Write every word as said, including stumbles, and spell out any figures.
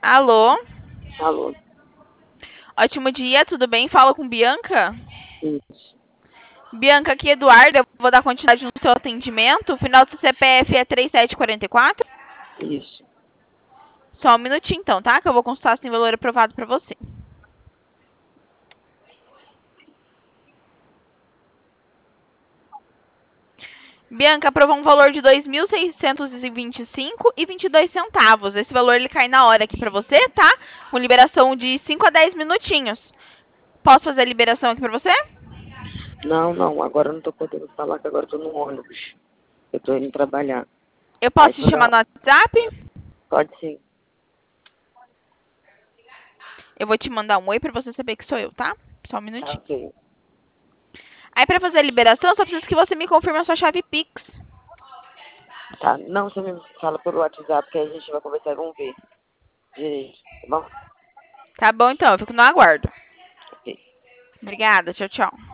Alô? Alô, Ótimo dia, tudo bem? Fala com Bianca? isso, Bianca, aqui é Eduardo, eu vou dar continuidade no seu atendimento. O final do seu C P F é três sete quatro quatro. isso. Só um minutinho então, tá? Que eu vou consultar se tem valor aprovado pra você. Bianca, aprovou um valor de dois mil seiscentos e vinte e cinco e vinte e dois centavos. Esse valor ele cai na hora aqui pra você, tá? Com liberação de cinco a dez minutinhos. Posso fazer a liberação aqui pra você? Não, não, agora eu não tô podendo falar que agora eu tô no ônibus. Eu tô indo trabalhar. Eu Aí posso te chamar toda. no WhatsApp? Pode sim. Eu vou te mandar um oi pra você saber que sou eu, tá? Só um Tá minutinho. ok. Aí pra fazer a liberação, eu só preciso que você me confirme a sua chave Pix. Tá. Não, você me fala pelo WhatsApp que aí a gente vai conversar e vamos ver direito. Tá bom? Tá bom então, eu fico no aguardo. Ok. Obrigada, tchau, tchau.